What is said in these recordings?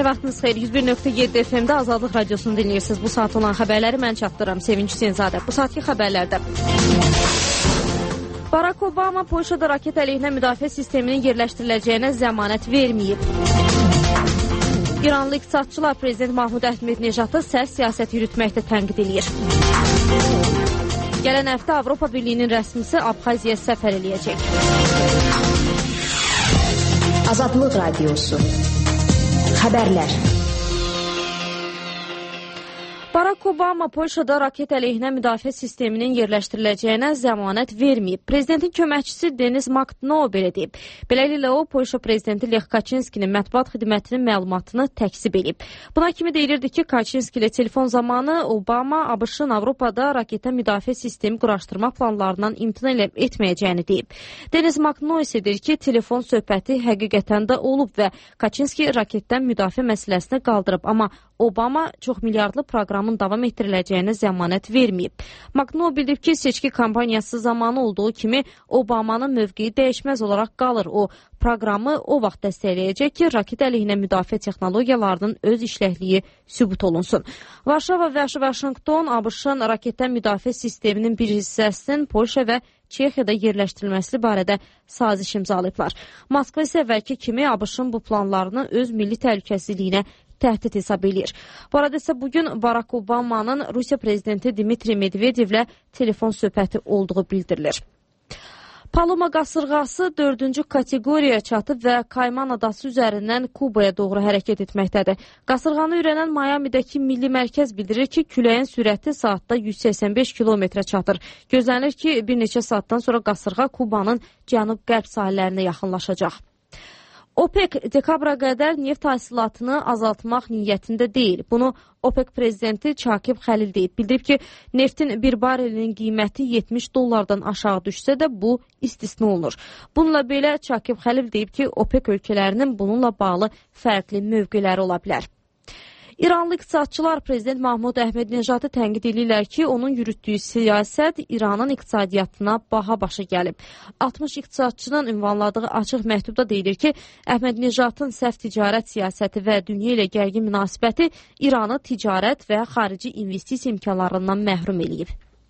vaxtınız xeyir. 101.7 FM-də Azadlıq Radiosunu dinləyirsiniz. Bu saat olan xəbərləri mən çatdırıram. Sevinç Hüseynzadə. Bu saatki xəbərlərdə. Barack Obama Polşada raket əleyhinə müdafiə sisteminin yerləşdiriləcəyinə zəmanət verməyib. İranlı iqtisadçılar Prezident Mahmud Əhmədinejatı sərt siyasət yürütməkdə tənqid edir. Gələn həftə Avropa Birliyinin rəsmisi Abxaziyaya səfər eləyəcək. Azadlıq Radiosu. Xəbərlər. Barack Obama Polşada raket əleyhinə müdafiə sisteminin yerləşdiriləcəyinə zəmanət verməyib. Prezidentin köməkçisi Denis Makno belə deyib. Beləliklə o, Polşa prezidenti Lech Kaczynskinin mətbuat xidmətinin məlumatını təkzib edib. Buna kimi deyilirdi ki, Kaczynski ilə telefon zamanı Obama ABŞ-ın Avropada raketə müdafiə sistemi quraşdırma planlarından imtina etməyəcəyini deyib. Denis Makno isə deyir ki, telefon söhbəti həqiqətən də olub və Kaczynski raketdən müdafiə məsələsini qaldırıb, amma Obama çox milyardlı proqramın davam etdiriləcəyinə zəmanət verməyib. Makno bildirib ki, seçki kampaniyası zamanı olduğu kimi Obamanın mövqeyi dəyişməz olaraq qalır. O, proqramı o vaxt dəstəkləyəcək ki, raket əleyhinə müdafiə texnologiyalarının öz işləkliyi sübut olunsun. Varşava və Vaşinqton ABŞ-ın raketdən müdafiə sisteminin bir hissəsinin Polşa və Çexiyada yerləşdirilməsi barədə saziş imzalayıblar. Moskva isə əvvəlki kimi ABŞ-ın bu planlarını öz milli təhlükəsizliyinə təhdid hesab edir. Bu arada isə bugün Barack Obama'nın Rusiya prezidenti Dmitri Medvedevlə telefon söhbəti olduğu bildirilir. Paloma qasırğası 4-cü kateqoriyaya çatıb və Kayman adası üzərindən Kubaya doğru hərəkət etməkdədir. Qasırğanı öyrənən Miami'dəki Milli Mərkəz bildirir ki, küləyin sürəti saatda 185 kilometrə çatır. Gözlənilir ki, bir neçə saatdan sonra qasırğa Kubanın cənub-qərb sahillərinə yaxınlaşacaq. OPEC dekabra qədər neft hasilatını azaltmaq niyyətində deyil. Bunu OPEC prezidenti Çakib Xəlil deyib. Bildirib ki, neftin bir barelinin qiyməti $70 aşağı düşsə də bu istisna olunur. Bununla belə Çakib Xəlil deyib ki, OPEC ölkələrinin bununla bağlı fərqli mövqeləri ola bilər. İranlı iqtisadçılar Prezident Mahmud Əhmədinejatı tənqid edirlər ki, onun yürütdüyü siyasət İranın iqtisadiyyatına baha başa gəlib. 60 iqtisadçının ünvanladığı açıq məktubda deyilir ki, Əhmədinejatın səhv ticarət siyasəti və dünya ilə gərgin münasibəti İranı ticarət və xarici investisiya imkanlarından məhrum eləyib.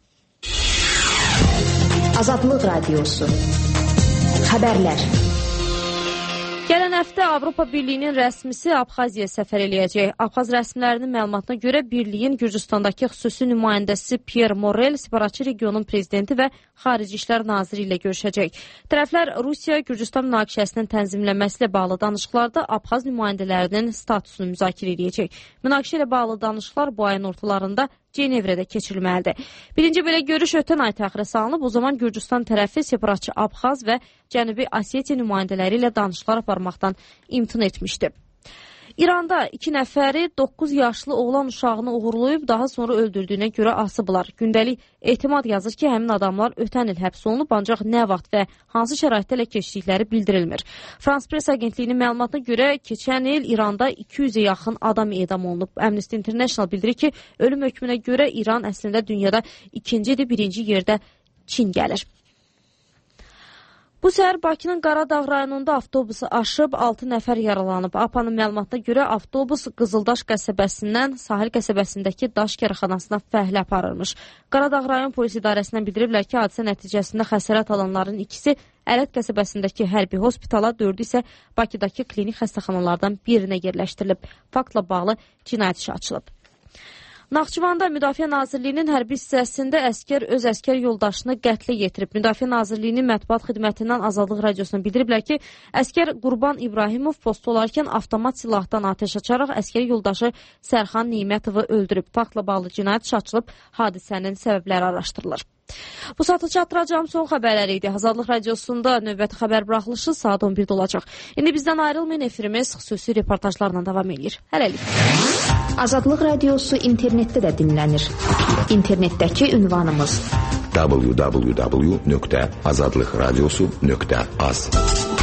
Azadlıq Radiosu. Xəbərlər. Gələn həftə Avropa Birliyinin rəsmisi Abxaziyaya səfər eləyəcək. Abxaz rəsmilərinin məlumatına görə Birliyin Gürcüstandakı xüsusi nümayəndəsi Pierre Morel separatçı regionun prezidenti və Xarici İşlər naziri ilə görüşəcək. Tərəflər Rusiya-Gürcüstan münaqişəsinin tənzimlənməsi ilə bağlı danışıqlarda Abxaz nümayəndələrinin statusunu müzakirə edəcək. Münaqişə ilə bağlı danışıqlar bu ayın ortalarında Cenevrədə keçirilməlidir. Birinci belə görüş ötən ay təxirə salınıb. O zaman Gürcüstan tərəfi separatçı Abxaz və Cənubi Osetiya nümayəndələri ilə danışıqlar aparmaqdan imtina etmişdi. İranda 2 nəfəri 9 yaşlı oğlan uşağını uğurlayıb, daha sonra öldürdüyünə görə asıblar. Gündəlik Etimad yazır ki, həmin adamlar ötən il həbs olunub, ancaq nə vaxt və hansı şəraitdə ələ keçdikləri bildirilmir. France Press agentliyinin məlumatına görə keçən il İranda 200-ə yaxın adam edam olunub. Amnesty International bildirir ki, ölüm hökmünə görə İran əslində dünyada ikincidir, birinci yerdə Çin gəlir. Bu səhər Bakının Qaradağ rayonunda avtobusu aşıb 6 nəfər yaralanıb. APA'nın məlumatına görə avtobus Qızıldaş qəsəbəsindən Sahil qəsəbəsindəki daş kərxanasına fəhlə aparırmış. Qaradağ rayon polis idarəsindən bildiriblər ki, hadisə nəticəsində xəsarət alanların ikisi Ələt qəsəbəsindəki hərbi hospitala, 4-ü isə Bakıdakı klinik xəstəxanalardan birinə yerləşdirilib. Faktla bağlı cinayət işi açılıb. Naxçıvanda Müdafiə Nazirliyinin hərbi hissəsində əskər öz əskər yoldaşını qətlə yetirib. Müdafiə Nazirliyinin mətbuat xidmətindən Azadlıq Radiosuna bildiriblər ki, əskər Qurban İbrahimov post olarkən avtomat silahdan atəş açaraq əskər yoldaşı Sərxan Neymətovu öldürüb. Faktla bağlı cinayət işi açılıb, hadisənin səbəbləri araşdırılır. Bu saata çatdıracağım son xəbərləri idi. Azadlıq Radiosunda növbəti xəbər buraxılışı saat 11-də olacaq. İndi bizdən ayrılmayın, efirimiz xüsusi reportajlarla davam edir. Hələlik. Azadlıq Radiosu internetdə də dinlənir. İnternetdəki ünvanımız www.azadlıqradiosu.az